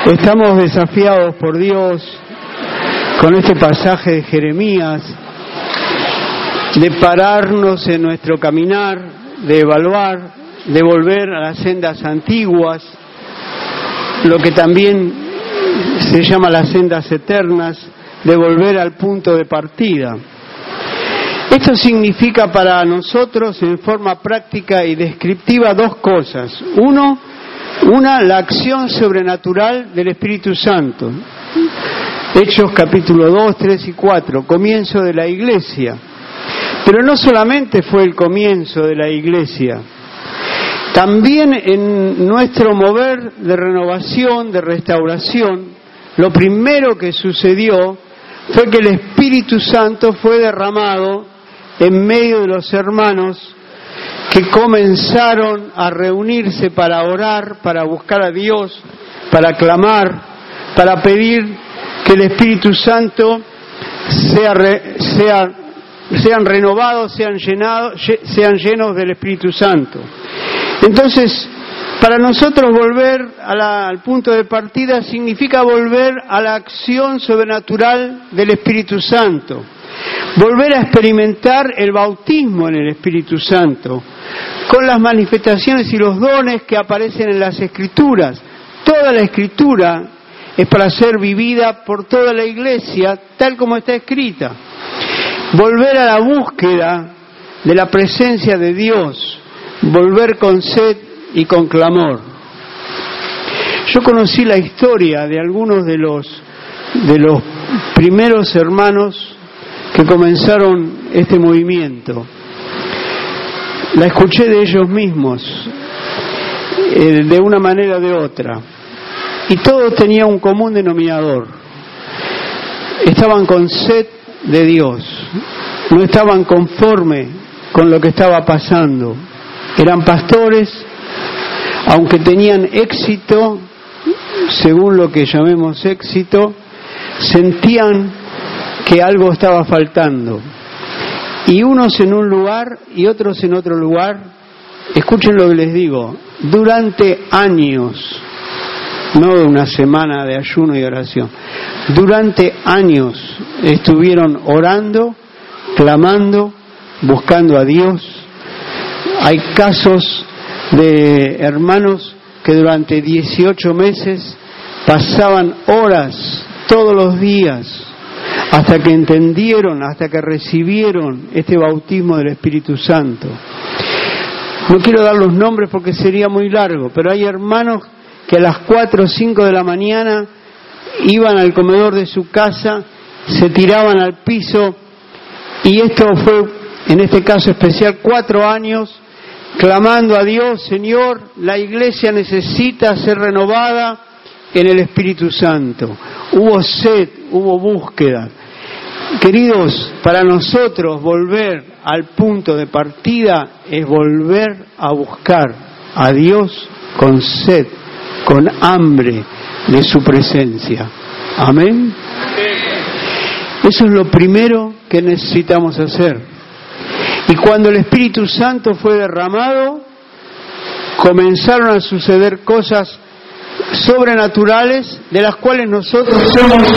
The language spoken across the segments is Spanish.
Estamos desafiados por Dios con este pasaje de Jeremías de pararnos en nuestro caminar, de evaluar, de volver a las sendas antiguas, lo que también se llama las sendas eternas, de volver al punto de partida. Esto significa para nosotros en forma práctica y descriptiva dos cosas. Una, la acción sobrenatural del Espíritu Santo. Hechos capítulo 2, 3 y 4, comienzo de la iglesia. Pero no solamente fue el comienzo de la iglesia, también en nuestro mover de renovación, de restauración, lo primero que sucedió fue que el Espíritu Santo fue derramado en medio de los hermanos que comenzaron a reunirse para orar, para buscar a Dios, para clamar, para pedir que el Espíritu Santo sean renovados, sean llenos del Espíritu Santo. Entonces, para nosotros volver al punto de partida significa volver a la acción sobrenatural del Espíritu Santo, volver a experimentar el bautismo en el Espíritu Santo, con las manifestaciones y los dones que aparecen en las Escrituras. Toda la Escritura es para ser vivida por toda la Iglesia, tal como está escrita. Volver a la búsqueda de la presencia de Dios, volver con sed y con clamor. Yo conocí la historia de algunos de los primeros hermanos que comenzaron este movimiento. La escuché de ellos mismos, de una manera o de otra, y todo tenía un común denominador. Estaban con sed de Dios, no estaban conforme con lo que estaba pasando. Eran pastores, aunque tenían éxito, según lo que llamemos éxito, sentían que algo estaba faltando. Y unos en un lugar y otros en otro lugar, escuchen lo que les digo, durante años, no de una semana de ayuno y oración, durante años estuvieron orando, clamando, buscando a Dios. Hay casos de hermanos que durante 18 meses pasaban horas todos los días hasta que entendieron, hasta que recibieron este bautismo del Espíritu Santo. No quiero dar los nombres porque sería muy largo, pero hay hermanos que a las 4 o 5 de la mañana iban al comedor de su casa, se tiraban al piso, y esto fue, en este caso especial, 4 años, clamando a Dios: Señor, la iglesia necesita ser renovada en el Espíritu Santo. Hubo sed, hubo búsqueda. Queridos, para nosotros volver al punto de partida es volver a buscar a Dios con sed, con hambre de su presencia. Amén. Eso es lo primero que necesitamos hacer. Y cuando el Espíritu Santo fue derramado, comenzaron a suceder cosas sobrenaturales de las cuales nosotros somos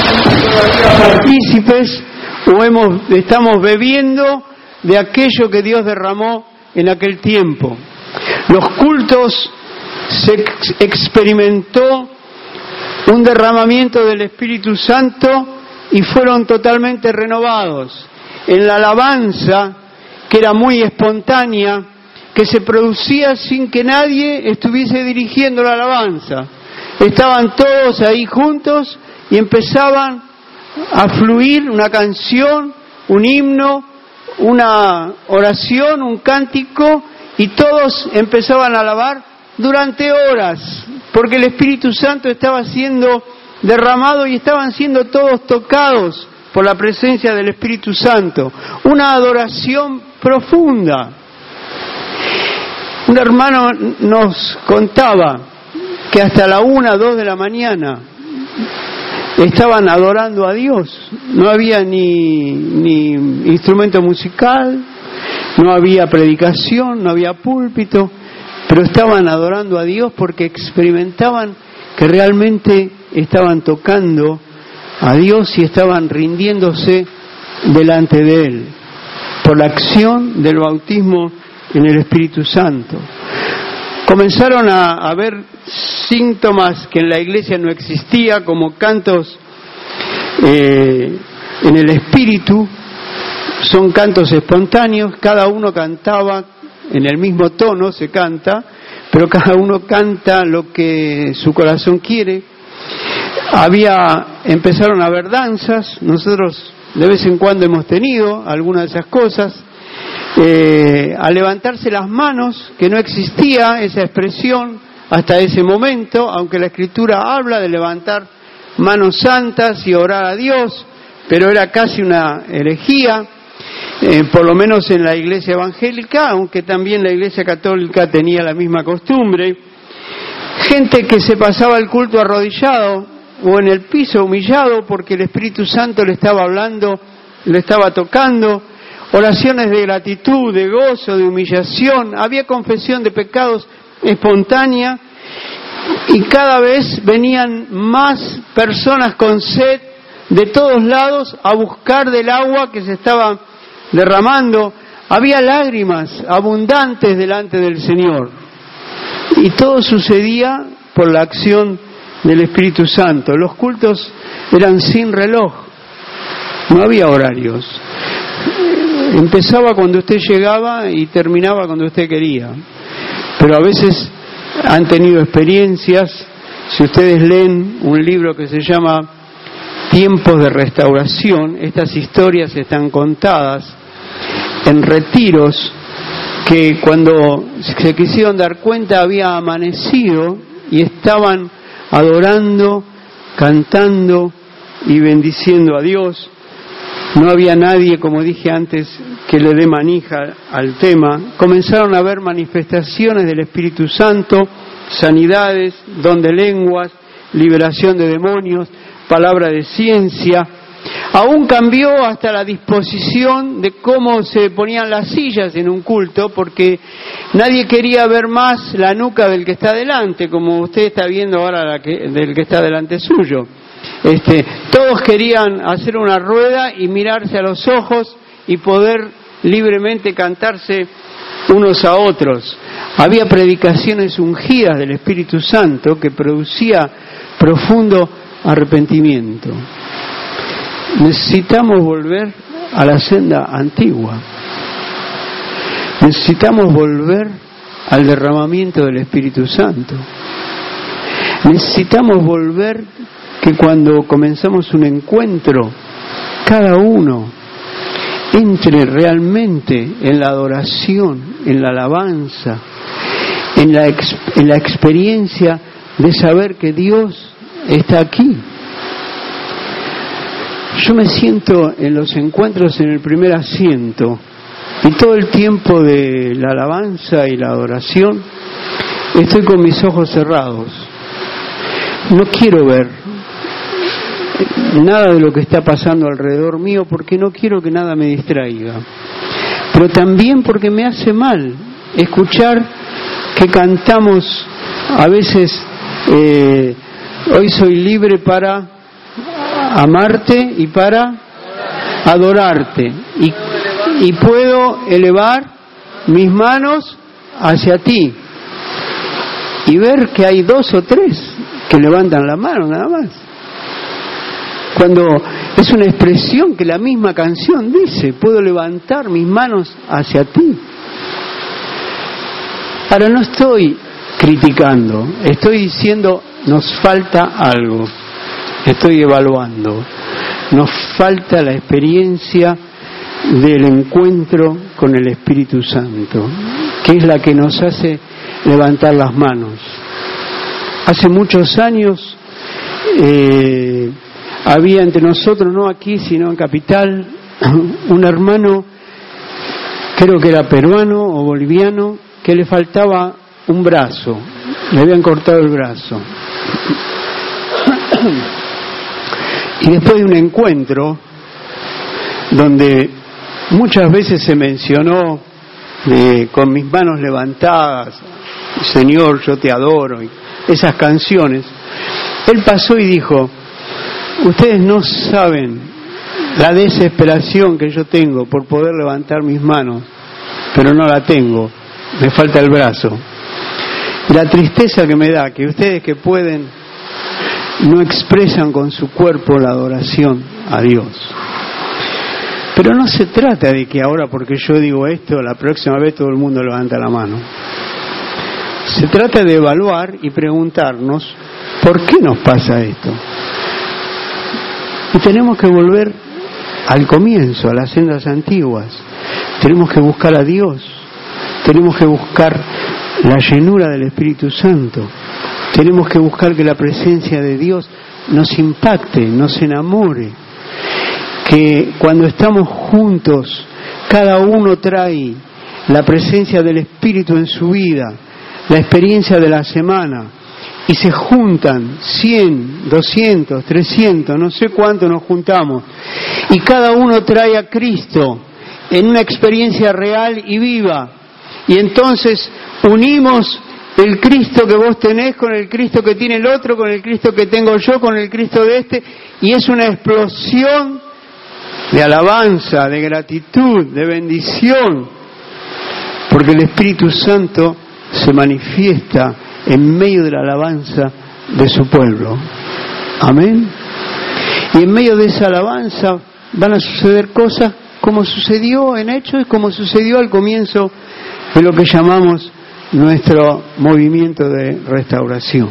partícipes o estamos bebiendo de aquello que Dios derramó en aquel tiempo. Los cultos se experimentó un derramamiento del Espíritu Santo y fueron totalmente renovados. En la alabanza, que era muy espontánea, que se producía sin que nadie estuviese dirigiendo la alabanza. Estaban todos ahí juntos y empezaban a fluir una canción, un himno, una oración, un cántico, y todos empezaban a alabar durante horas, porque el Espíritu Santo estaba siendo derramado y estaban siendo todos tocados por la presencia del Espíritu Santo. Una adoración profunda. Un hermano nos contaba que hasta la 1, 2 de la mañana estaban adorando a Dios. No había ni instrumento musical, no había predicación, no había púlpito, pero estaban adorando a Dios porque experimentaban que realmente estaban tocando a Dios y estaban rindiéndose delante de Él por la acción del bautismo en el Espíritu Santo. Comenzaron a ver síntomas que en la iglesia no existía, como cantos en el Espíritu. Son cantos espontáneos, cada uno cantaba en el mismo tono, se canta, pero cada uno canta lo que su corazón quiere. Empezaron a haber danzas, nosotros de vez en cuando hemos tenido algunas de esas cosas, a levantarse las manos, que no existía esa expresión hasta ese momento, aunque la Escritura habla de levantar manos santas y orar a Dios, pero era casi una herejía, por lo menos en la iglesia evangélica, aunque también la iglesia católica tenía la misma costumbre. Gente que se pasaba el culto arrodillado o en el piso humillado porque el Espíritu Santo le estaba hablando, le estaba tocando, oraciones de gratitud, de gozo, de humillación, había confesión de pecados espontánea y cada vez venían más personas con sed de todos lados a buscar del agua que se estaba derramando. Había lágrimas abundantes delante del Señor y todo sucedía por la acción del Espíritu Santo. Los cultos eran sin reloj, no había horarios. Empezaba cuando usted llegaba y terminaba cuando usted quería. Pero a veces han tenido experiencias, si ustedes leen un libro que se llama Tiempos de Restauración, estas historias están contadas en retiros que cuando se quisieron dar cuenta había amanecido y estaban adorando, cantando y bendiciendo a Dios. No había nadie, como dije antes, que le dé manija al tema. Comenzaron a haber manifestaciones del Espíritu Santo, sanidades, don de lenguas, liberación de demonios, palabra de ciencia. Aún cambió hasta la disposición de cómo se ponían las sillas en un culto, porque nadie quería ver más la nuca del que está delante, como usted está viendo ahora del que está delante suyo. Todos querían hacer una rueda y mirarse a los ojos y poder libremente cantarse unos a otros. Había predicaciones ungidas del Espíritu Santo que producía profundo arrepentimiento. Necesitamos volver a la senda antigua. Necesitamos volver al derramamiento del Espíritu Santo. Necesitamos volver que cuando comenzamos un encuentro, cada uno entre realmente en la adoración, en la alabanza, en la experiencia de saber que Dios está aquí. Yo me siento en los encuentros en el primer asiento y todo el tiempo de la alabanza y la adoración estoy con mis ojos cerrados. No quiero ver nada de lo que está pasando alrededor mío porque no quiero que nada me distraiga, pero también porque me hace mal escuchar que cantamos a veces hoy soy libre para amarte y para adorarte y puedo elevar mis manos hacia ti y ver que hay 2 o 3 que levantan la mano nada más, cuando es una expresión que la misma canción dice, puedo levantar mis manos hacia ti. Ahora no estoy criticando, estoy diciendo nos falta algo, estoy evaluando, nos falta la experiencia del encuentro con el Espíritu Santo, que es la que nos hace levantar las manos. Hace muchos años había entre nosotros, no aquí sino en Capital, un hermano, creo que era peruano o boliviano, que le faltaba un brazo, le habían cortado el brazo. Y después de un encuentro donde muchas veces se mencionó con mis manos levantadas, Señor, yo te adoro, y esas canciones, Él pasó y dijo: ustedes no saben la desesperación que yo tengo por poder levantar mis manos, pero no la tengo, me falta el brazo. La tristeza que me da que ustedes que pueden no expresan con su cuerpo la adoración a Dios. Pero no se trata de que ahora porque yo digo esto, la próxima vez todo el mundo levanta la mano. Se trata de evaluar y preguntarnos ¿por qué nos pasa esto? Y tenemos que volver al comienzo, a las sendas antiguas. Tenemos que buscar a Dios. Tenemos que buscar la llenura del Espíritu Santo. Tenemos que buscar que la presencia de Dios nos impacte, nos enamore. Que cuando estamos juntos, cada uno trae la presencia del Espíritu en su vida, la experiencia de la semana, y se juntan 100, 200, 300, no sé cuánto nos juntamos, y cada uno trae a Cristo en una experiencia real y viva, y entonces unimos el Cristo que vos tenés con el Cristo que tiene el otro, con el Cristo que tengo yo, con el Cristo de este, y es una explosión de alabanza, de gratitud, de bendición, porque el Espíritu Santo se manifiesta en medio de la alabanza de su pueblo. Amén. Y en medio de esa alabanza van a suceder cosas como sucedió en Hechos y como sucedió al comienzo de lo que llamamos nuestro movimiento de restauración.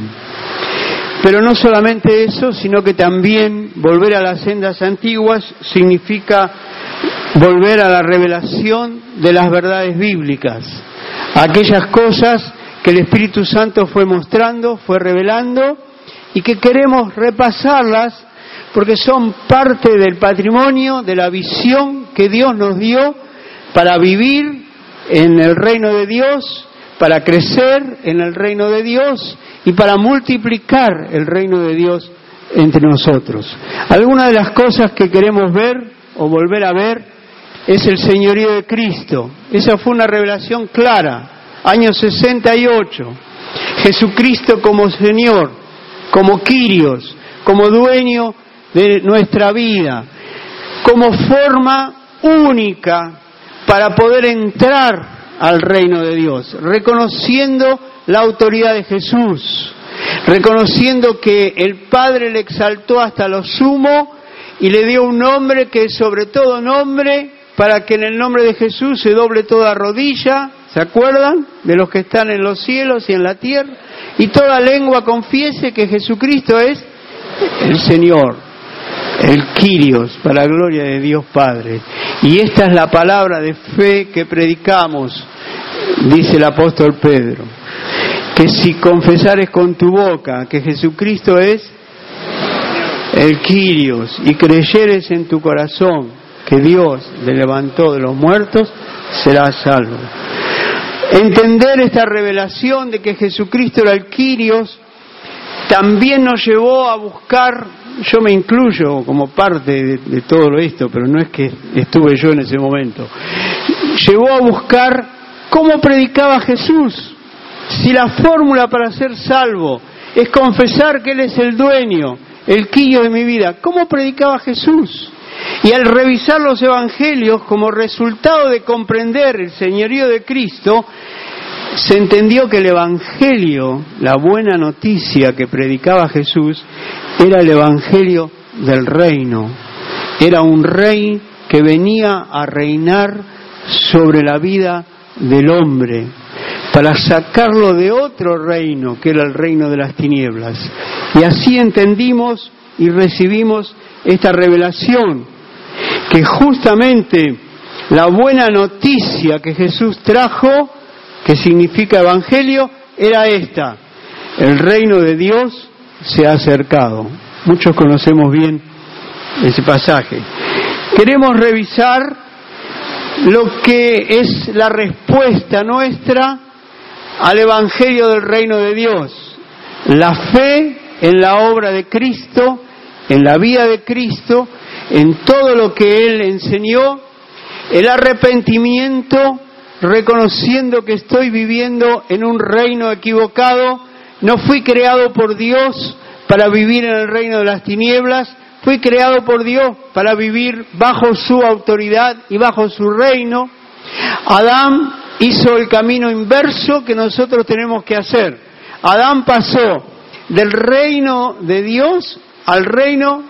Pero no solamente eso, sino que también volver a las sendas antiguas significa volver a la revelación de las verdades bíblicas, aquellas cosas que el Espíritu Santo fue mostrando, fue revelando, y que queremos repasarlas porque son parte del patrimonio, de la visión que Dios nos dio para vivir en el reino de Dios, para crecer en el reino de Dios y para multiplicar el reino de Dios entre nosotros. Algunas de las cosas que queremos ver o volver a ver es el señorío de Cristo. Esa fue una revelación clara. Año 68, Jesucristo como Señor, como Kyrios, como dueño de nuestra vida, como forma única para poder entrar al reino de Dios, reconociendo la autoridad de Jesús, reconociendo que el Padre le exaltó hasta lo sumo y le dio un nombre que es sobre todo nombre, para que en el nombre de Jesús se doble toda rodilla. ¿Se acuerdan? De los que están en los cielos y en la tierra. Y toda lengua confiese que Jesucristo es el Señor, el Kyrios, para la gloria de Dios Padre. Y esta es la palabra de fe que predicamos, dice el apóstol Pedro. Que si confesares con tu boca que Jesucristo es el Kyrios y creyeres en tu corazón que Dios le levantó de los muertos, serás salvo. Entender esta revelación de que Jesucristo era el Kyrios también nos llevó a buscar, yo me incluyo como parte de todo esto, pero no es que estuve yo en ese momento, llevó a buscar cómo predicaba Jesús. Si la fórmula para ser salvo es confesar que Él es el dueño, el Kyrios de mi vida, ¿cómo predicaba Jesús? Y al revisar los evangelios como resultado de comprender el señorío de Cristo, se entendió que el evangelio, la buena noticia que predicaba Jesús, era el evangelio del reino. Era un rey que venía a reinar sobre la vida del hombre, para sacarlo de otro reino, que era el reino de las tinieblas. Y así entendimos y recibimos esta revelación, que justamente la buena noticia que Jesús trajo, que significa evangelio, era esta: el reino de Dios se ha acercado. Muchos conocemos bien ese pasaje. Queremos revisar lo que es la respuesta nuestra al evangelio del reino de Dios, la fe en la obra de Cristo, en la vida de Cristo, en todo lo que Él enseñó, el arrepentimiento, reconociendo que estoy viviendo en un reino equivocado, no fui creado por Dios para vivir en el reino de las tinieblas, fue creado por Dios para vivir bajo su autoridad y bajo su reino. Adán hizo el camino inverso que nosotros tenemos que hacer. Adán pasó del reino de Dios al reino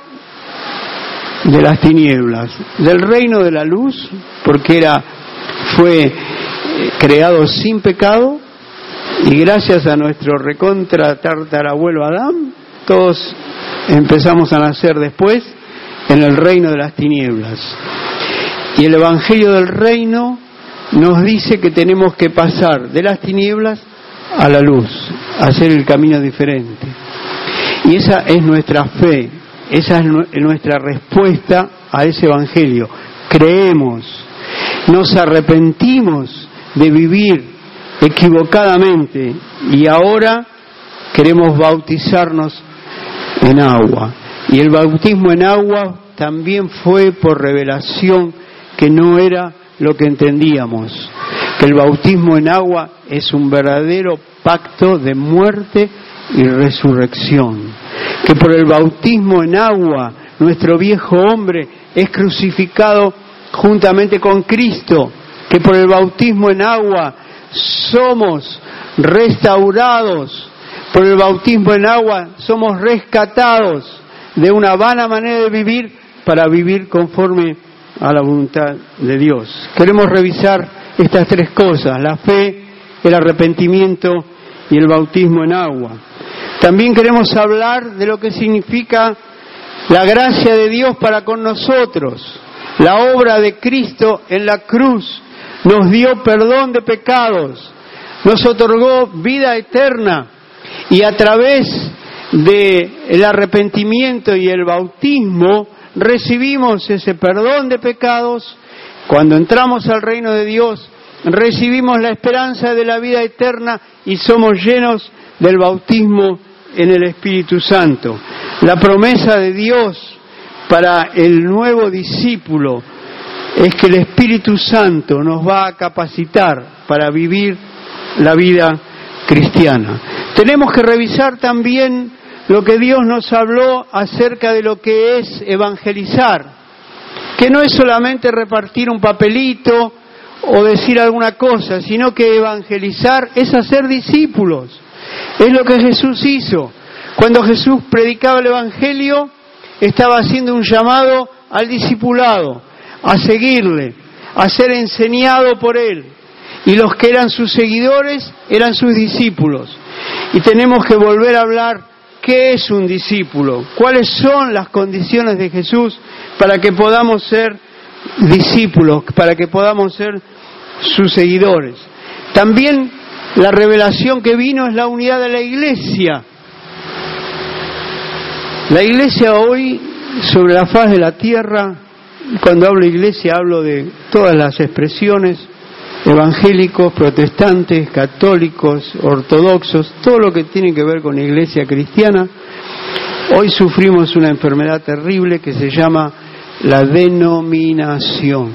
de las tinieblas, del reino de la luz, porque fue creado sin pecado, y gracias a nuestro recontra tartarabuelo Adán, todos empezamos a nacer después en el reino de las tinieblas. Y el Evangelio del Reino nos dice que tenemos que pasar de las tinieblas a la luz, hacer el camino diferente. Y esa es nuestra fe, esa es nuestra respuesta a ese Evangelio. Creemos, nos arrepentimos de vivir equivocadamente y ahora queremos bautizarnos en agua. Y el bautismo en agua también fue por revelación, que no era lo que entendíamos, que el bautismo en agua es un verdadero pacto de muerte y resurrección, que por el bautismo en agua nuestro viejo hombre es crucificado juntamente con Cristo, que por el bautismo en agua somos restaurados, por el bautismo en agua somos rescatados de una vana manera de vivir para vivir conforme a la voluntad de Dios. Queremos revisar estas tres cosas: la fe, el arrepentimiento y el bautismo en agua. También queremos hablar de lo que significa la gracia de Dios para con nosotros. La obra de Cristo en la cruz nos dio perdón de pecados, nos otorgó vida eterna, y a través del arrepentimiento y el bautismo recibimos ese perdón de pecados. Cuando entramos al reino de Dios, recibimos la esperanza de la vida eterna y somos llenos del bautismo en el Espíritu Santo. La promesa de Dios para el nuevo discípulo es que el Espíritu Santo nos va a capacitar para vivir la vida cristiana. Tenemos que revisar también lo que Dios nos habló acerca de lo que es evangelizar, que no es solamente repartir un papelito o decir alguna cosa, sino que evangelizar es hacer discípulos. Es lo que Jesús hizo. Cuando Jesús predicaba el Evangelio, estaba haciendo un llamado al discipulado, a seguirle, a ser enseñado por él. Y los que eran sus seguidores eran sus discípulos. Y tenemos que volver a hablar qué es un discípulo, cuáles son las condiciones de Jesús para que podamos ser discípulos, para que podamos ser sus seguidores. También la revelación que vino es la unidad de la Iglesia. La Iglesia hoy, sobre la faz de la tierra, cuando hablo Iglesia hablo de todas las expresiones, evangélicos, protestantes, católicos, ortodoxos, todo lo que tiene que ver con la Iglesia cristiana. Hoy sufrimos una enfermedad terrible que se llama la denominación.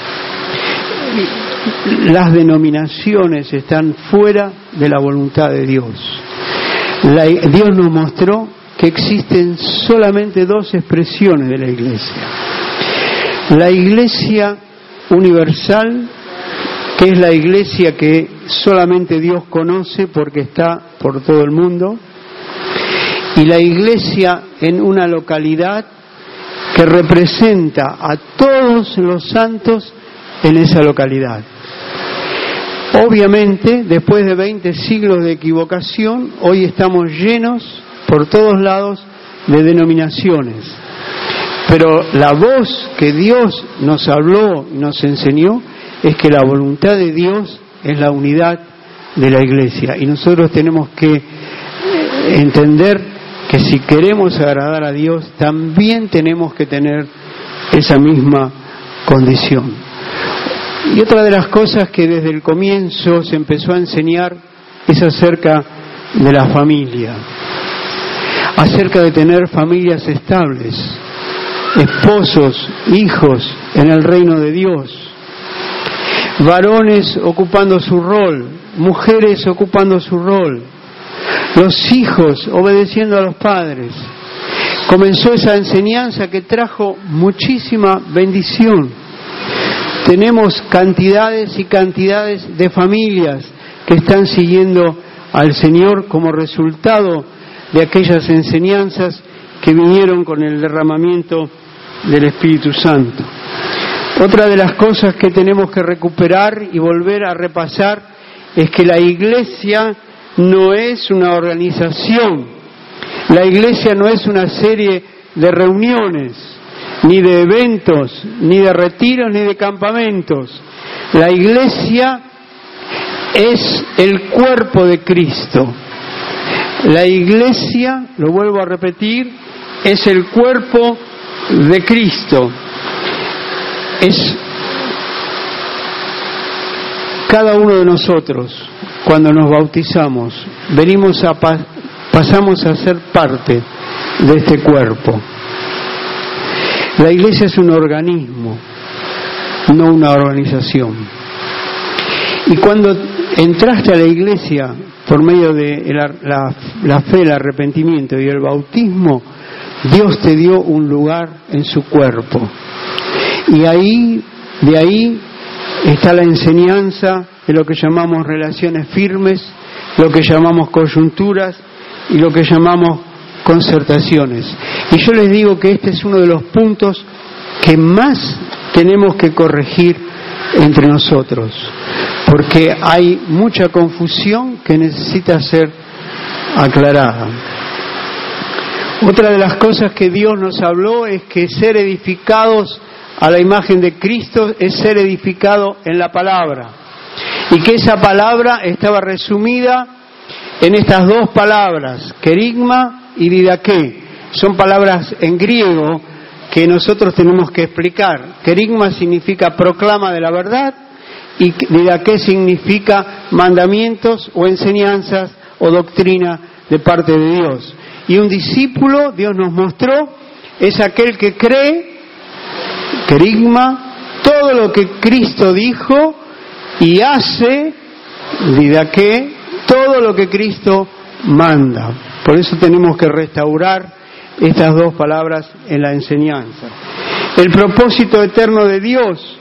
Las denominaciones están fuera de la voluntad de Dios. Dios nos mostró que existen solamente dos expresiones de la Iglesia. La Iglesia universal, que es la Iglesia que solamente Dios conoce porque está por todo el mundo, y la Iglesia en una localidad que representa a todos los santos en esa localidad. Obviamente, después de 20 siglos de equivocación, hoy estamos llenos por todos lados de denominaciones. Pero la voz que Dios nos habló y nos enseñó es que la voluntad de Dios es la unidad de la Iglesia. Y nosotros tenemos que entender que si queremos agradar a Dios, también tenemos que tener esa misma condición. Y otra de las cosas que desde el comienzo se empezó a enseñar es acerca de la familia, acerca de tener familias estables, esposos, hijos en el reino de Dios, varones ocupando su rol, mujeres ocupando su rol, los hijos obedeciendo a los padres. Comenzó esa enseñanza que trajo muchísima bendición. Tenemos cantidades y cantidades de familias que están siguiendo al Señor como resultado de aquellas enseñanzas que vinieron con el derramamiento del Espíritu Santo. Otra de las cosas que tenemos que recuperar y volver a repasar es que la iglesia no es una organización, la iglesia no es una serie de reuniones, ni de eventos, ni de retiros, ni de campamentos. La iglesia es el cuerpo de Cristo. La iglesia, lo vuelvo a repetir, es el cuerpo de Cristo. Es cada uno de nosotros, cuando nos bautizamos, pasamos a ser parte de este cuerpo. La iglesia es un organismo, no una organización. Y cuando entraste a la iglesia por medio de la fe, el arrepentimiento y el bautismo, Dios te dio un lugar en su cuerpo. Y de ahí está la enseñanza de lo que llamamos relaciones firmes, lo que llamamos coyunturas y lo que llamamos concertaciones. Y yo les digo que este es uno de los puntos que más tenemos que corregir entre nosotros, porque hay mucha confusión que necesita ser aclarada. Otra de las cosas que Dios nos habló es que ser edificados a la imagen de Cristo es ser edificado en la palabra, y que esa palabra estaba resumida en estas dos palabras, kerigma y didaké. Son palabras en griego que nosotros tenemos que explicar. Kerigma significa proclama de la verdad y didaké significa mandamientos o enseñanzas o doctrina de parte de Dios. Y un discípulo, Dios nos mostró, es aquel que cree, kerigma, todo lo que Cristo dijo y hace, didaké, todo lo que Cristo manda. Por eso tenemos que restaurar estas dos palabras en la enseñanza. El propósito eterno de Dios.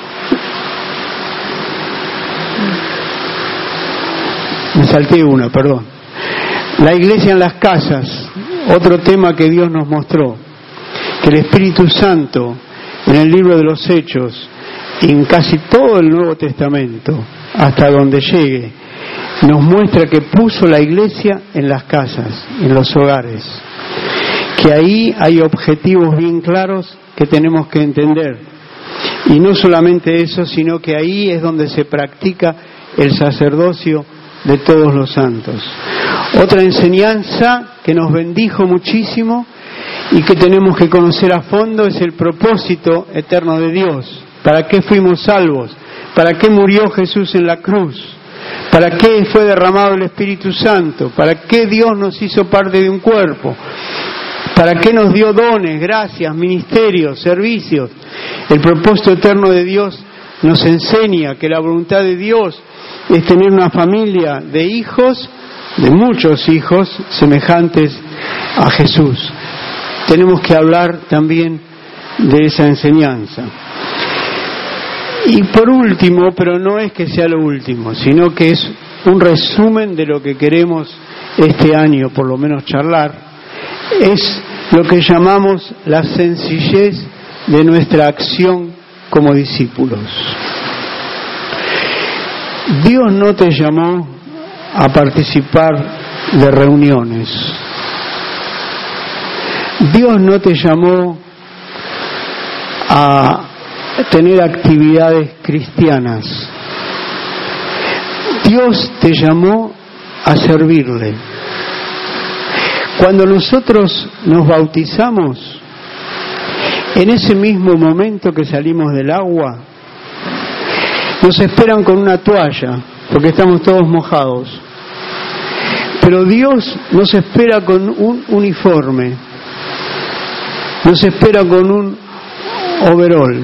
Me salté una, perdón. La iglesia en las casas, otro tema que Dios nos mostró. Que el Espíritu Santo, en el libro de los Hechos, y en casi todo el Nuevo Testamento, hasta donde llegue, nos muestra que puso la iglesia en las casas, en los hogares. Que ahí hay objetivos bien claros que tenemos que entender. Y no solamente eso, sino que ahí es donde se practica el sacerdocio de todos los santos. Otra enseñanza que nos bendijo muchísimo y que tenemos que conocer a fondo es el propósito eterno de Dios. ¿Para qué fuimos salvos? ¿Para qué murió Jesús en la cruz? ¿Para qué fue derramado el Espíritu Santo? ¿Para qué Dios nos hizo parte de un cuerpo? ¿Para qué nos dio dones, gracias, ministerios, servicios? El propósito eterno de Dios nos enseña que la voluntad de Dios es tener una familia de hijos, de muchos hijos, semejantes a Jesús. Tenemos que hablar también de esa enseñanza. Y por último, pero no es que sea lo último, sino que es un resumen de lo que queremos este año, por lo menos charlar, es lo que llamamos la sencillez de nuestra acción como discípulos. Dios no te llamó a participar de reuniones. Dios no te llamó a tener actividades cristianas. Dios te llamó a servirle. Cuando nosotros nos bautizamos, en ese mismo momento que salimos del agua, nos esperan con una toalla, porque estamos todos mojados. Pero Dios nos espera con un uniforme, nos espera con un overol,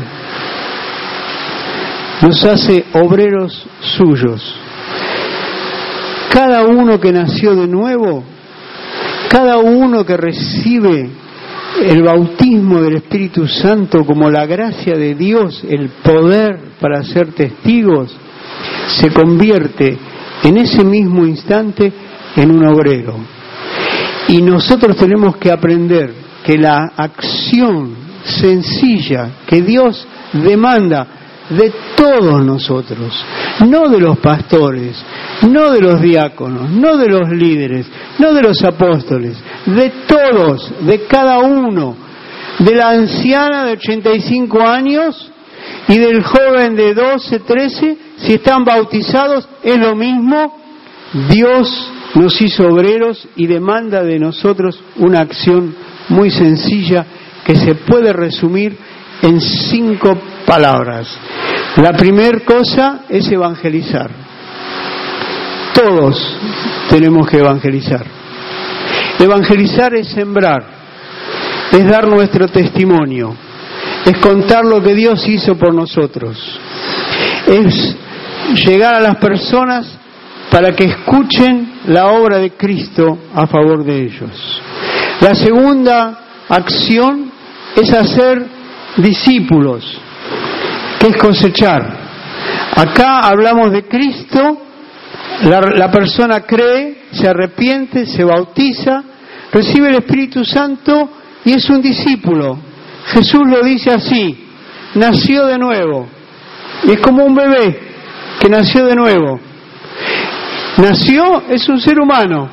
nos hace obreros suyos. Cada uno que nació de nuevo, cada uno que recibe el bautismo del Espíritu Santo como la gracia de Dios, el poder para ser testigos, se convierte en ese mismo instante en un obrero. Y nosotros tenemos que aprender que la acción sencilla que Dios demanda de todos nosotros, no de los pastores, no de los diáconos, no de los líderes, no de los apóstoles, de todos, de cada uno, de la anciana de 85 años y del joven de 12, 13, si están bautizados, es lo mismo. Dios nos hizo obreros y demanda de nosotros una acción muy sencilla que se puede resumir en 5 palabras. La primera cosa es evangelizar. Todos tenemos que evangelizar. Evangelizar es sembrar, es dar nuestro testimonio, es contar lo que Dios hizo por nosotros, es llegar a las personas para que escuchen la obra de Cristo a favor de ellos. La segunda acción es hacer discípulos, que es cosechar. Acá hablamos de Cristo, la persona cree, se arrepiente, se bautiza, recibe el Espíritu Santo y es un discípulo. Jesús lo dice así: nació de nuevo. Y es como un bebé que nació de nuevo. Nació, es un ser humano.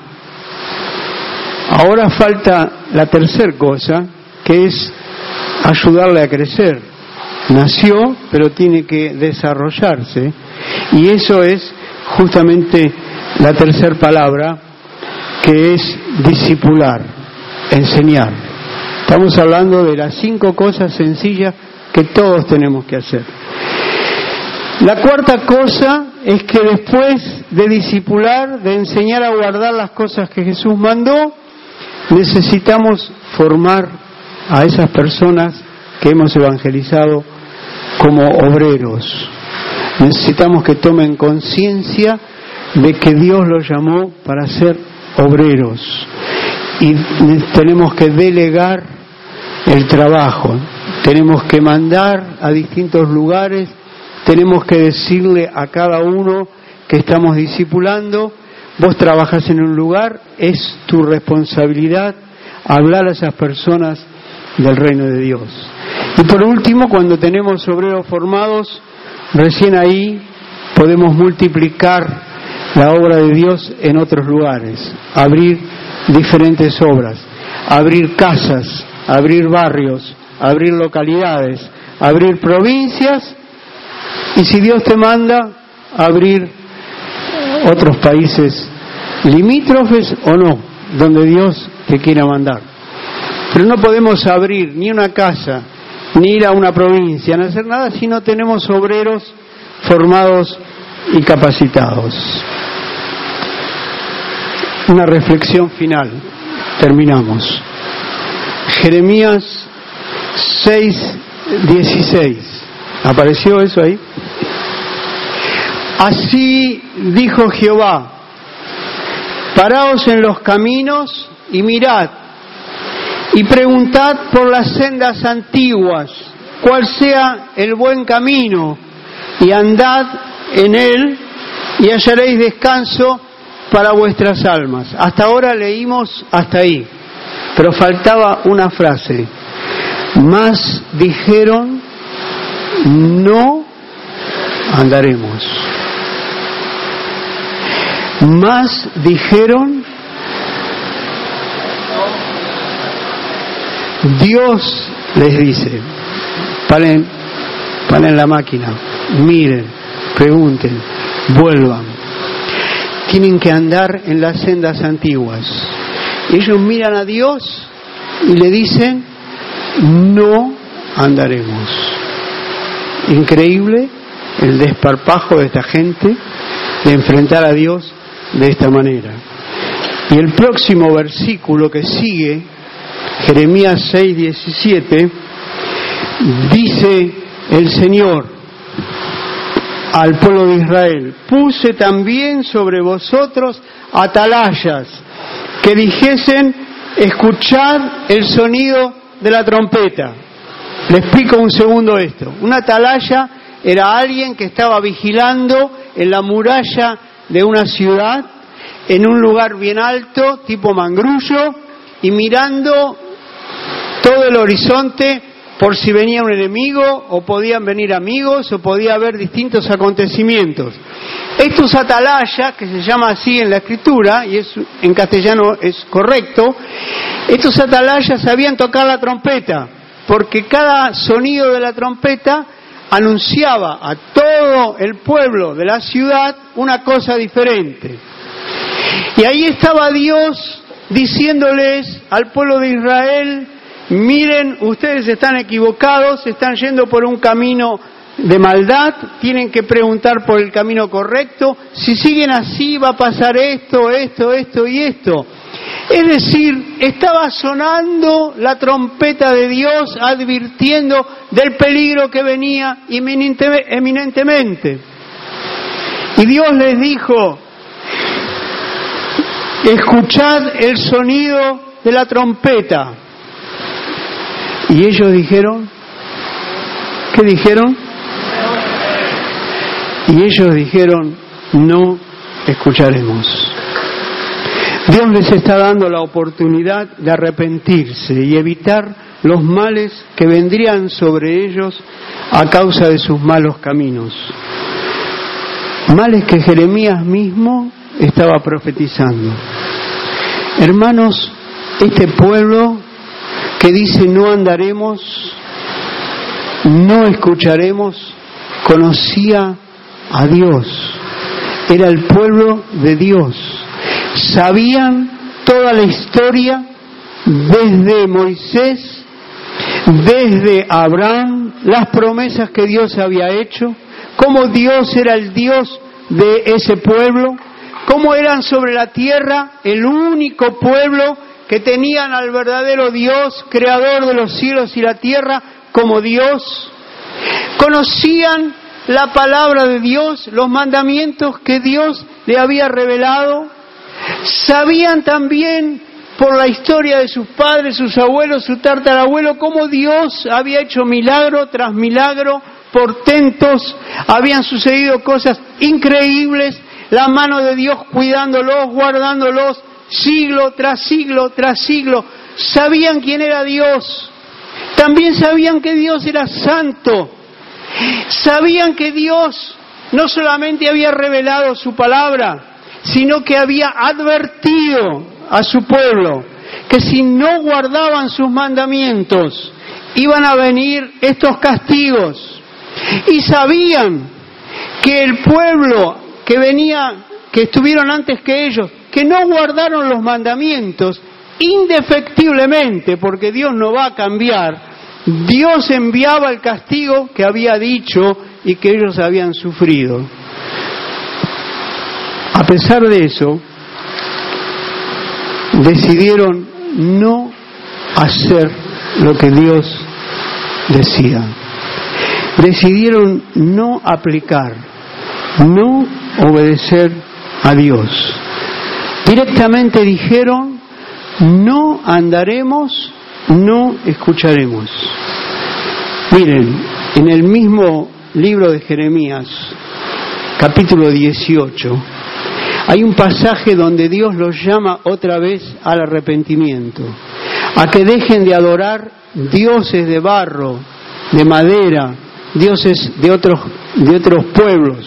Ahora falta la tercera cosa, que es ayudarle a crecer. Nació, pero tiene que desarrollarse, y eso es justamente la tercera palabra, que es discipular, enseñar. Estamos hablando de las 5 cosas sencillas que todos tenemos que hacer. La cuarta cosa es que después de discipular, de enseñar a guardar las cosas que Jesús mandó, necesitamos formar a esas personas que hemos evangelizado como obreros. Necesitamos que tomen conciencia de que Dios los llamó para ser obreros, y tenemos que delegar el trabajo, tenemos que mandar a distintos lugares, tenemos que decirle a cada uno que estamos discipulando: vos trabajás en un lugar, es tu responsabilidad hablar a esas personas del reino de Dios. Y por último, cuando tenemos obreros formados, recién ahí podemos multiplicar la obra de Dios en otros lugares, abrir diferentes obras, abrir casas, abrir barrios, abrir localidades, abrir provincias, y si Dios te manda, abrir otros países limítrofes o no, donde Dios te quiera mandar. Pero no podemos abrir ni una casa, ni ir a una provincia, no hacer nada si no tenemos obreros formados y capacitados. Una reflexión final, terminamos. Jeremías 6:16. ¿Apareció eso ahí? Así dijo Jehová: paraos en los caminos y mirad, y preguntad por las sendas antiguas, cuál sea el buen camino, y andad en él, y hallaréis descanso para vuestras almas. Hasta ahora leímos hasta ahí, pero faltaba una frase. Mas dijeron: no andaremos. Mas dijeron: Dios les dice, paren la máquina, miren, pregunten, vuelvan. Tienen que andar en las sendas antiguas. Ellos miran a Dios y le dicen: no andaremos. Increíble el desparpajo de esta gente de enfrentar a Dios de esta manera. Y el próximo versículo que sigue, Jeremías 6:17, dice el Señor: al pueblo de Israel: puse también sobre vosotros atalayas que dijesen: escuchad el sonido de la trompeta. Le explico un segundo esto. Una atalaya era alguien que estaba vigilando en la muralla de una ciudad, en un lugar bien alto, tipo mangrullo, y mirando todo el horizonte por si venía un enemigo, o podían venir amigos, o podía haber distintos acontecimientos. Estos atalayas, que se llama así en la escritura, y en castellano es correcto, estos atalayas sabían tocar la trompeta, porque cada sonido de la trompeta anunciaba a todo el pueblo de la ciudad una cosa diferente. Y ahí estaba Dios diciéndoles al pueblo de Israel: miren, ustedes están equivocados, están yendo por un camino de maldad, tienen que preguntar por el camino correcto. Si siguen así va a pasar esto, esto, esto y esto. Es decir, estaba sonando la trompeta de Dios advirtiendo del peligro que venía eminentemente. Y Dios les dijo: escuchad el sonido de la trompeta. Y ellos dijeron, ¿qué dijeron? Y ellos dijeron: no escucharemos. Dios les está dando la oportunidad de arrepentirse y evitar los males que vendrían sobre ellos a causa de sus malos caminos. Males que Jeremías mismo estaba profetizando. Hermanos, este pueblo que dice no andaremos, no escucharemos, conocía a Dios. Era el pueblo de Dios. Sabían toda la historia desde Moisés, desde Abraham, las promesas que Dios había hecho, cómo Dios era el Dios de ese pueblo, cómo eran sobre la tierra el único pueblo que tenían al verdadero Dios, creador de los cielos y la tierra, como Dios. Conocían la palabra de Dios, los mandamientos que Dios le había revelado. Sabían también por la historia de sus padres, sus abuelos, su tatarabuelo, cómo Dios había hecho milagro tras milagro, portentos, habían sucedido cosas increíbles, la mano de Dios cuidándolos, guardándolos, siglo tras siglo tras siglo. Sabían quién era Dios. También sabían que Dios era santo. Sabían que Dios no solamente había revelado su palabra, sino que había advertido a su pueblo que si no guardaban sus mandamientos iban a venir estos castigos. Y sabían que el pueblo que estuvieron antes que ellos, que no guardaron los mandamientos indefectiblemente, porque Dios no va a cambiar, Dios enviaba el castigo que había dicho y que ellos habían sufrido. A pesar de eso, decidieron no hacer lo que Dios decía. Decidieron no aplicar, no obedecer a Dios. Directamente dijeron: no andaremos, no escucharemos. Miren, en el mismo libro de Jeremías, capítulo 18, hay un pasaje donde Dios los llama otra vez al arrepentimiento, a que dejen de adorar dioses de barro, de madera, dioses de otros pueblos,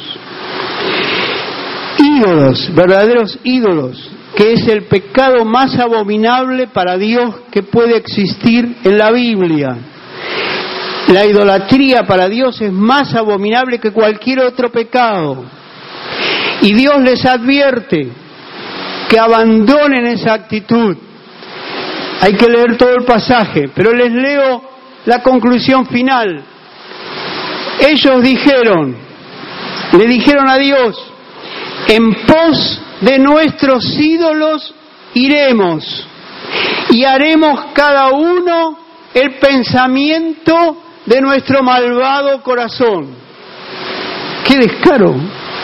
ídolos, verdaderos ídolos, que es el pecado más abominable para Dios que puede existir en la Biblia. La idolatría para Dios es más abominable que cualquier otro pecado. Y Dios les advierte que abandonen esa actitud. Hay que leer todo el pasaje, pero les leo la conclusión final. Ellos le dijeron a Dios: en pos de nuestros ídolos iremos y haremos cada uno el pensamiento de nuestro malvado corazón. ¡Qué descaro!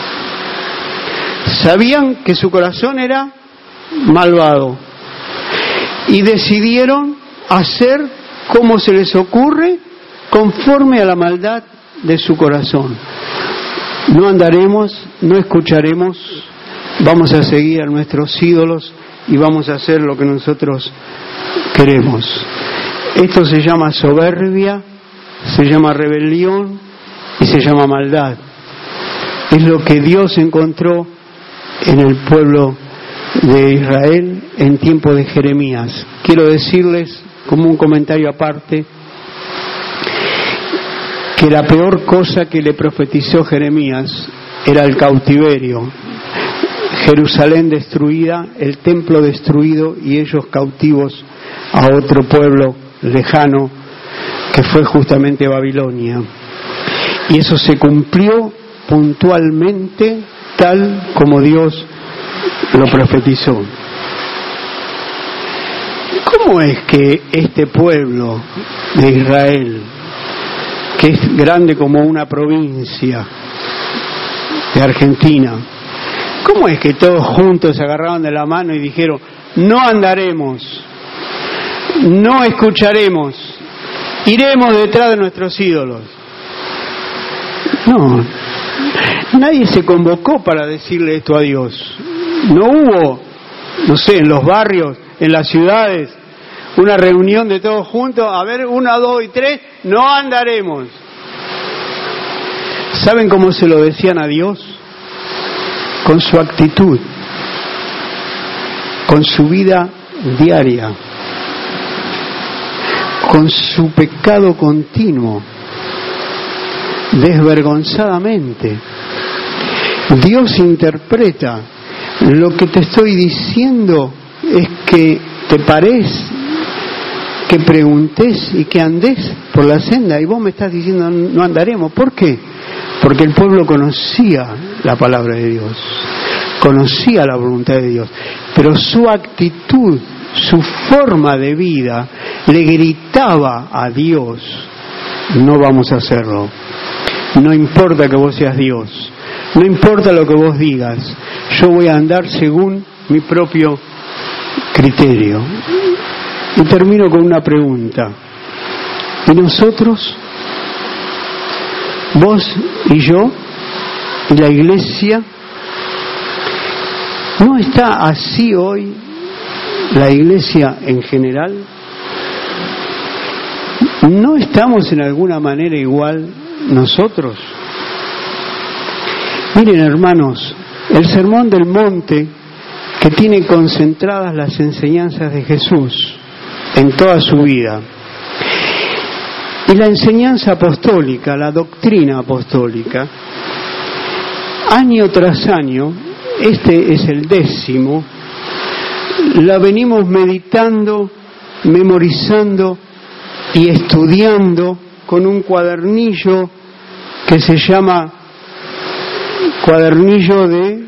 Sabían que su corazón era malvado y decidieron hacer como se les ocurre conforme a la maldad de su corazón. No andaremos, no escucharemos, vamos a seguir a nuestros ídolos y vamos a hacer lo que nosotros queremos. Esto se llama soberbia, se llama rebelión y se llama maldad. Es lo que Dios encontró en el pueblo de Israel en tiempo de Jeremías. Quiero decirles, como un comentario aparte, que la peor cosa que le profetizó Jeremías era el cautiverio. Jerusalén destruida, el templo destruido y ellos cautivos a otro pueblo lejano que fue justamente Babilonia. Y eso se cumplió puntualmente tal como Dios lo profetizó. ¿Cómo es que este pueblo de Israel, que es grande como una provincia de Argentina, cómo es que todos juntos se agarraron de la mano y dijeron: no andaremos, no escucharemos, iremos detrás de nuestros ídolos? No, nadie se convocó para decirle esto a Dios. No hubo, no sé, en los barrios, en las ciudades, una reunión de todos juntos, a ver, 1, 2 y 3, no andaremos. ¿Saben cómo se lo decían a Dios? Con su actitud, con su vida diaria, con su pecado continuo, desvergonzadamente. Dios interpreta: lo que te estoy diciendo es que te pares, que preguntes y que andes por la senda, y vos me estás diciendo no andaremos. ¿Por qué? Porque el pueblo conocía la palabra de Dios, conocía la voluntad de Dios, pero su actitud, su forma de vida le gritaba a Dios: no vamos a hacerlo. No importa que vos seas Dios, no importa lo que vos digas, yo voy a andar según mi propio criterio. Y termino con una pregunta: ¿y nosotros? ¿Vos y yo? ¿Y la iglesia? ¿No está así hoy la iglesia en general? ¿No estamos en alguna manera igual nosotros? Miren, hermanos, el Sermón del Monte, que tiene concentradas las enseñanzas de Jesús en toda su vida, y la enseñanza apostólica, la doctrina apostólica, año tras año, este es el 10º, la venimos meditando, memorizando y estudiando con un cuadernillo que se llama cuadernillo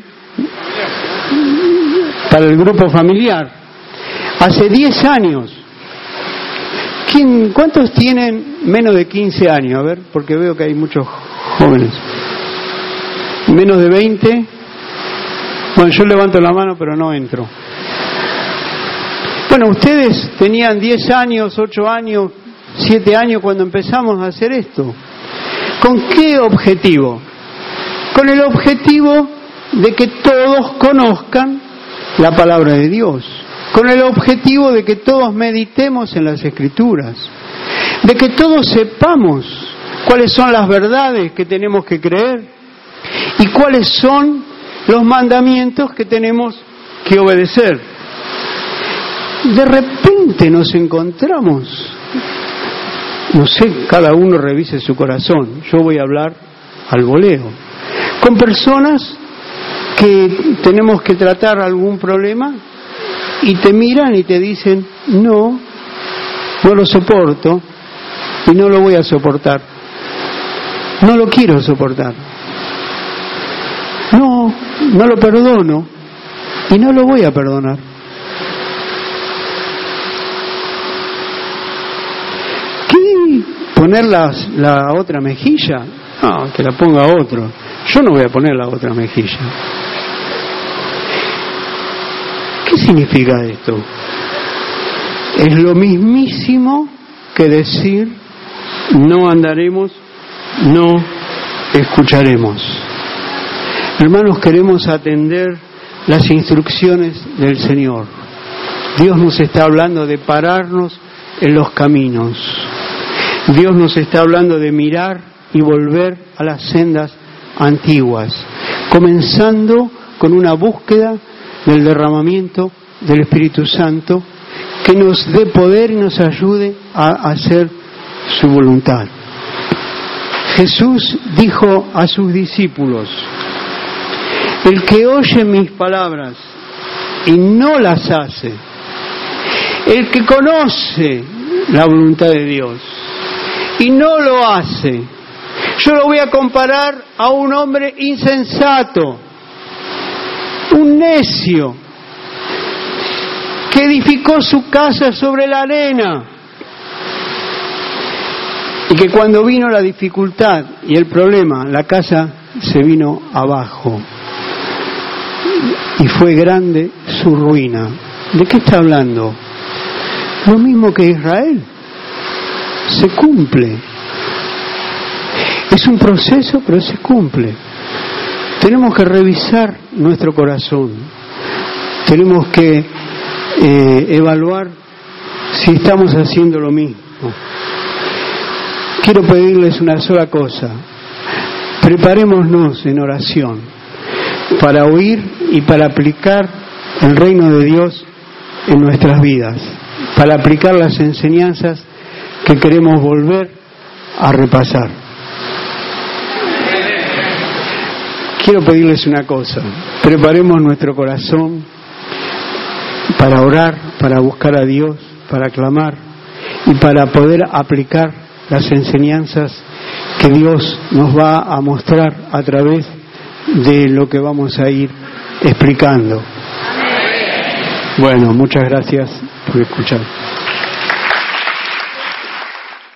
para el grupo familiar. Hace 10 años. ¿Cuántos tienen menos de 15 años? A ver, porque veo que hay muchos jóvenes. ¿Menos de 20? Bueno, yo levanto la mano, pero no entro. Bueno, ustedes tenían 10 años, 8 años, 7 años cuando empezamos a hacer esto. ¿Con qué objetivo? Con el objetivo de que todos conozcan la palabra de Dios, con el objetivo de que todos meditemos en las Escrituras, de que todos sepamos cuáles son las verdades que tenemos que creer y cuáles son los mandamientos que tenemos que obedecer. De repente nos encontramos, no sé, cada uno revise su corazón, yo voy a hablar al voleo, con personas que tenemos que tratar algún problema y te miran y te dicen: no lo soporto y no lo voy a soportar, no lo quiero soportar, no lo perdono y no lo voy a perdonar. ¿Qué? ¿Poner la otra mejilla? No, que la ponga otro. yo no voy a poner la otra mejilla. ¿Qué significa esto? Es lo mismísimo que decir no andaremos, no escucharemos. Hermanos, queremos atender las instrucciones del Señor. Dios nos está hablando de pararnos en los caminos. Dios nos está hablando de mirar y volver a las sendas antiguas, comenzando con una búsqueda del derramamiento del Espíritu Santo que nos dé poder y nos ayude a hacer su voluntad. Jesús dijo a sus discípulos: el que oye mis palabras y no las hace, el que conoce la voluntad de Dios y no lo hace, yo lo voy a comparar a un hombre insensato, un necio, que edificó su casa sobre la arena, y que cuando vino la dificultad y el problema, la casa se vino abajo, y fue grande su ruina. ¿De qué está hablando? Lo mismo que Israel. Se cumple. Es un proceso, pero se cumple. Tenemos que revisar nuestro corazón. Tenemos que evaluar si estamos haciendo lo mismo. Quiero pedirles una sola cosa: preparémonos en oración para oír y para aplicar el reino de Dios en nuestras vidas, para aplicar las enseñanzas que queremos volver a repasar. Quiero pedirles una cosa: preparemos nuestro corazón para orar, para buscar a Dios, para clamar y para poder aplicar las enseñanzas que Dios nos va a mostrar a través de lo que vamos a ir explicando. Bueno, muchas gracias por escuchar.